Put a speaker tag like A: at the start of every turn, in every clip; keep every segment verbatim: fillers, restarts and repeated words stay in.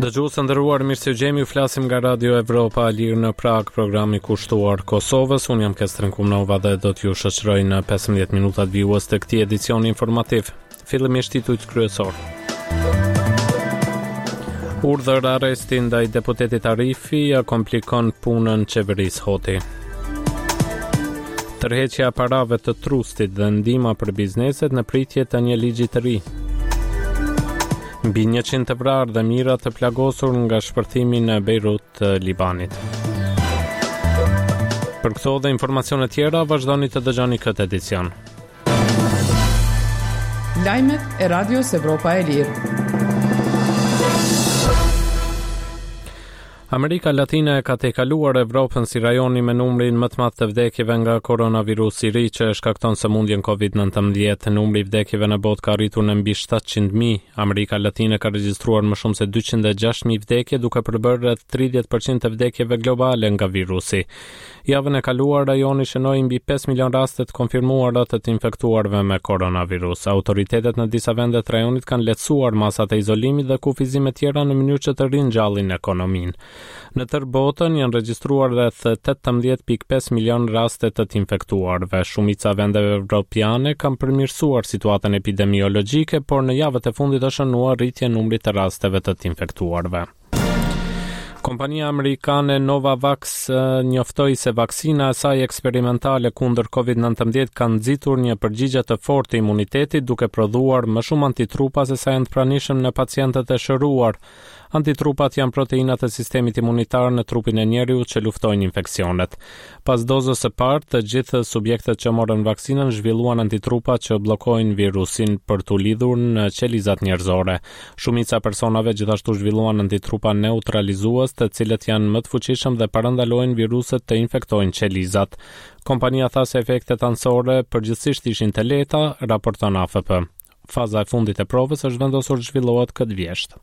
A: Dëgjues të nderuar, mirë se jemi, ju flasim nga Radio Evropa e Lirë në Prag, programi kushtuar Kosovës. Unë jam Kestren Kumnova dhe do t'ju shoqëroj në pesëmbëdhjetë minutat vijues të këtij edicioni informativ. Fillimisht titujt kryesor. Urdhër arresti ndaj deputetit Arifi ja komplikon punën qeverisë Hoti. Tërheqja e parave të trustit dhe ndihma për bizneset në pritje të një ligji të ri. Mbi njëqind të vrarë dhe mijëra të plagosur nga shpërthimi në Beirut të Libanit. Për këto dhe informacione tjera, vazhdoni të dëgjoni këtë edicion.
B: Lajmet e Radios Evropa e Lirë.
A: Amerika Latine ka tejkaluar Evropën si rajoni me numrin më të madh të vdekjeve nga koronavirusi i ri që e shkakton sëmundjen covid nineteen. Numri i vdekjeve në botë ka arritur në mbi shtatëqind mijë. Amerika Latine ka regjistruar më shumë se dyqind e gjashtëdhjetë mijë vdekje, duke përbërë rreth tridhjetë përqind të vdekjeve globale nga virusi. Javën e kaluar rajoni shënoi mbi pesë milion raste të konfirmuara të të infektuarve me koronavirus. Autoritetet në disa vende të rajonit kanë lehtësuar masat e izolimit dhe kufizime tjera në mënyrë që të ringjallin ekonominë. Në tërë botën janë regjistruar rreth tetëmbëdhjetë pikë pesë milion raste të të infektuarve. Shumica vendeve evropiane kanë përmirësuar situatën epidemiologjike, por në javët e fundit është shënuar rritje numrit të rasteve të të infektuarve. Kompania amerikane Novavax njoftoi se vaksina e saj eksperimentale kundër covid nineteen ka nxitur një përgjigje të fortë të imunitetit, duke prodhuar më shumë antitrupa se sa janë të pranishëm në pacientët e shëruar. Antitrupat janë proteinat e sistemit imunitar në trupin e njeriut që luftojnë infeksionet. Pas dozës së parë, të gjithë subjektet që morën vaksinën zhvilluan antitrupa që bllokojnë virusin për t'u lidhur në qelizat njerëzore. Shumica personave gjithashtu zhvilluan antitrupa neutralizues, të cilët janë më të fuqishëm dhe parandalojnë viruset të infektojnë qelizat. Kompania tha se efektet anësore përgjithsisht ishin të lehta, raporton A F P. Faza e fundit e provës është vendosur të zhvillohet këtë vjesht.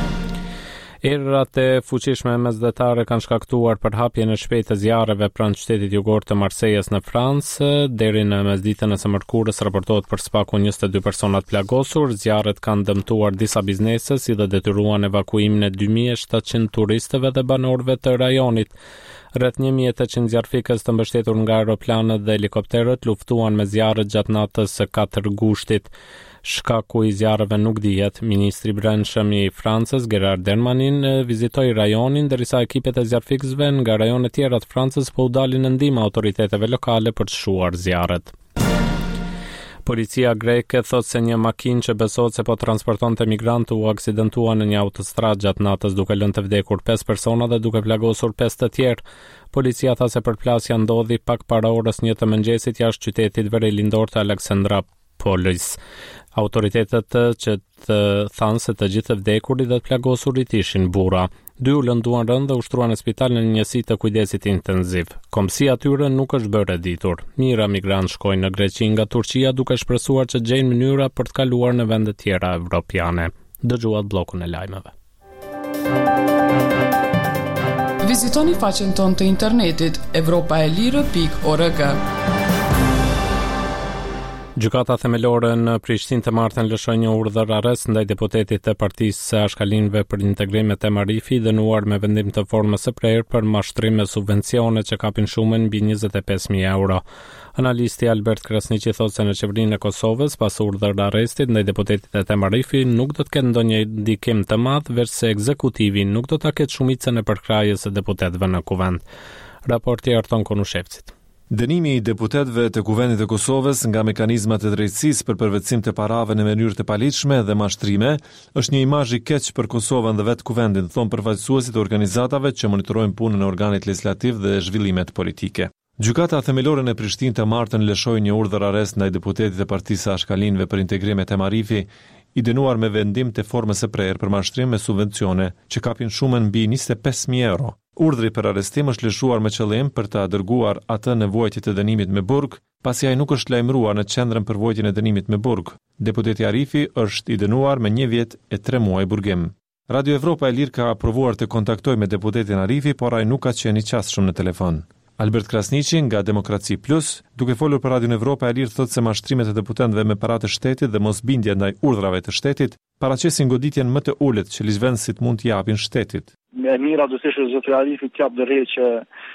A: Errat e fuqishme mesdhetare kanë shkaktuar përhapjen e shpejtë të zjarreve pranë qytetit jugor të Marseilles në Francë. Deri në mesditën e së mërkurës raportohet për së paku njëzet e dy personat plagosur. Zjarret kanë dëmtuar disa biznese, si dhe detyruan evakuimin e dy mijë e shtatëqind turistëve dhe banorëve të rajonit. Rreth një mijë e tetëqind zjarrfikës të mbështetur nga aeroplanët dhe helikopterët luftuan me zjarret gjatë natës së katër gushtit. Shkaku i zjarreve nuk dihet. Ministri i Brendshëm i Francës, Gerard Darmanin, vizitoi rajonin, ndërsa ekipet e zjarrfikësve nga rajone tjera të Francës po u dalin në ndihmë autoriteteve lokale për të shuar zjarret. Policia greke thot se një makinë që besohet se po transportonte migrantë u aksidentua në një autostradë gjatë natës, duke lënë të vdekur pesë persona dhe duke plagosur pesë të tjerë. Policia tha se përplasja ndodhi pak para orës një të mëngjesit jashtë qytetit verelindor të Alexandrapolis. Autoritetet që të thanë se të gjithë vdekurit dhe të plagosurit ishin burra. Dy u lënduan rënd dhe ushtruan në spital në një njësi të kujdesit intenziv. Komësia atyre nuk është bërë e ditur. Mijëra migrantë shkojnë në Greqi nga Turqia, duke shpresuar që gjejnë mënyra për të kaluar në vende tjera evropiane. Dëgjuat bllokun e lajmeve.
B: Vizitoni faqen tonë të internetit evropaelire pikë org.
A: Gjykata themelore në Prishtinë të martën lëshoi një urdhër arrest ndaj deputetit të Partisë së Ashkalinëve për Integrim Etem Arifi, dënuar me vendim të formës së prerë për mashtrim me subvencione që kapin shumën mbi njëzet e pesë mijë euro. Analisti Albert Krasniqi thotë se në qeverinë e Kosovës, pas urdhër arrestit ndaj deputetit Etem Arifi, nuk do të ketë ndonjë ndikim të madh, veçse ekzekutivi nuk do ta ketë shumicën e përkrajës së deputetëve në kuvend. Raporti Arton Konushevcit.
C: Dënimi i deputetëve të Kuvendit të Kosovës nga mekanizmat e drejtësisë për përvetësim të parave në mënyrë të paligjshme dhe mashtrime është një imazh i keq për Kosovën dhe vetë Kuvendin, thon përfaqësuesit e organizatave që monitorojnë punën e organit legjislativ dhe zhvillimet politike. Gjykata themelore në Prishtinë të martën lëshoi një urdhër arrest ndaj deputetit të Partisë së Ashkalinëve për Integrim Etem Arifi, i dënuar me vendim të formës së prerë për mashtrim me subvencione që kapin shumën mbi njëzet e pesë mijë euro. Urdhri për arrestim është lëshuar me qëllim për ta dërguar atë në vojtje të dënimit me burg, pasi ai nuk është lajmëruar në qendrën për vojtjen e dënimit me burg. Deputeti Arifi është i dënuar me një vjet e tre muaj burgim. Radio Evropa e Lirë ka provuar të kontaktojë me deputetin Arifi, por ai nuk ka qenë i qasshëm në telefon. Albert Krasniqi nga Demokraci Plus, duke folur për Radion Evropa e Lirë, thotë se mashtrimet e deputetëve me paratë të shtetit dhe mosbindja ndaj urdhrave të shtetit paraqesin goditjen më të ulët që ligjvendësit mund t'i japin shtetit.
D: E mira do të ishte zoti Arifi të jap dorëheqje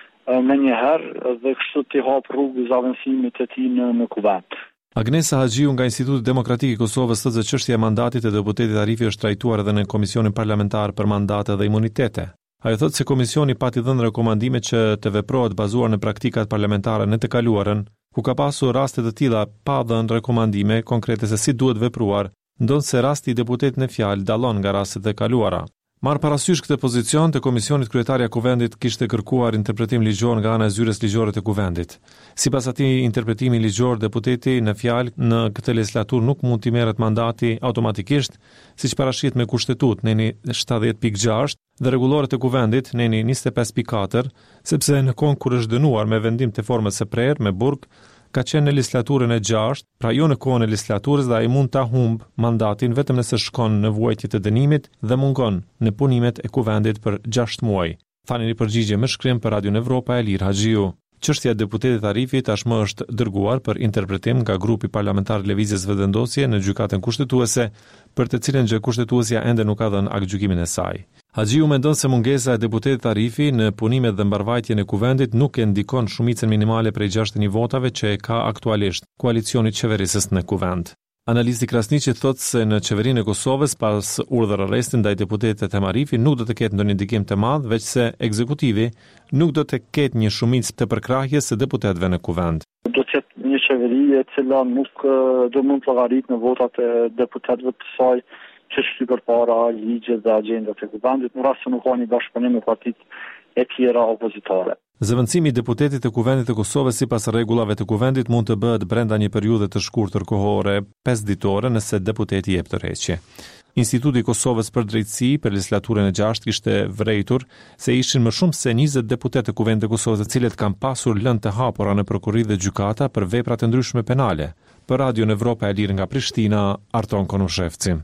D: më një herë dhe kështu t'i hap rrugë zavendësimit të tij në, në kuvend.
C: Agnesa Haxhiu nga Instituti Demokratik i Kosovës thotë se çështja e mandatit e deputetit Arifi është trajtuar edhe në Komisionin Parlamentar për Mandate dhe Imunitete. Ajo thotë se komisioni pati dhënë rekomandime që të veprohet bazuar në praktikat parlamentare në të kaluarën, ku ka pasur raste të tilla pa dhënë rekomandime konkrete se si duhet vepruar, ndonse rasti i deputetit në fjalë dallon nga rastet e kaluara. Marr parasysh këtë pozicion të komisionit, kryetaria e kuvendit kishte kërkuar interpretim ligjor nga ana e zyres ligjore të kuvendit. Sipas atij interpretimi ligjor, deputeti në fjalë në këtë legislaturë nuk mund t'i merret mandati automatikisht, siç parashihet me kushtetutë neni shtatëdhjetë pikë gjashtë dhe rregulloret e kuvendit neni njëzet e pesë pikë katër, sepse në kohën kur është dënuar me vendim të formës së prerë me burg, ka qenë në legislaturën e gjashtë, pra jo në kohën e legislaturës, dhe ai mund ta humb mandatin vetëm nëse shkon në vuajtje të dënimit dhe mungon në punimet e kuvendit për gjashtë muaj. Tani një përgjigje me shkrim për Radion Evropa e Lirë Haxhiu. Çështja e deputetit Arifi tashmë është dërguar për interpretim nga grupi parlamentar Lëvizjes Vendosje në gjykatën kushtetuese, për të cilën gjë kushtetuesja ende nuk ka dhënë aktgjykimin e saj. Haxhiu mendon se mungesa e deputetit Arifi në punimet dhe mbarvajtjen e kuvendit nuk e ndikon shumicën minimale prej gjashtëdhjetë mijë votave që e ka aktualisht koalicioni i qeverisës në kuvend. Analisti Krasniqi thotë se në qeverinë e Kosovës pas urdhër arrestit ndaj deputetit Etem Arifi nuk do të ketë ndonjë ndikim të madh, veç se ekzekutivi nuk do të ketë një shumicë të përkrahjes së deputetëve në kuvend.
D: Do të jetë një qeveri e cila nuk do mund të llogarit në votat e deputetëve të saj që shty përpara ligjet dhe agjendat e kuvendit, në rast se nuk ka një bashkëpunim me partitë e tjera opozitare.
C: Zëvendësimi i deputetit të kuvendit të Kosovës sipas rregullave të kuvendit mund të bëhet brenda një periudhe të shkurtër kohore, pesë ditore, nëse deputeti jep tërheqje. Instituti i Kosovës për drejtësi për legislaturën e gjashtë kishte vërejtur se ishin më shumë se njëzet deputetë të kuvendit të Kosovës, të cilët kanë pasur lëndë të hapura në prokurri dhe gjykata për vepra të ndryshme penale. Për Radion Evropa e Lirë nga Prishtina, Arton Konushevci.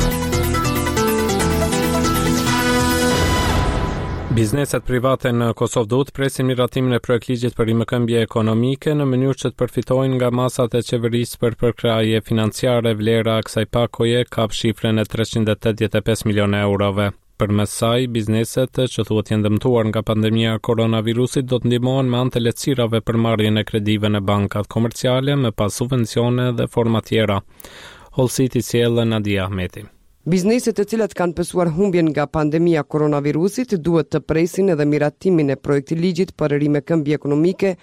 A: Bizneset private në Kosovë duhet presin miratimin e projektligjit për rimëkëmbje ekonomike në mënyrë që të përfitojnë nga masat e qeverisë për përkraje financiare. Vlera e kësaj pakoje kap shifrën e treqind e tetëdhjetë e pesë milionë eurove. Përmes saj, bizneset që thuhet janë dëmtuar nga pandemia e koronavirusit do të ndihmohen me anë të lehtësirave për marrjen e kredive në bankat komerciale me pas subvencione dhe forma tjera. Holsiti sjellën Nadia Ahmeti.
E: Bizneset të cilat kanë pësuar humbjen nga pandemia koronavirusit duhet të presin edhe miratimin e projektiligjit për rimëkëmbje ekonomike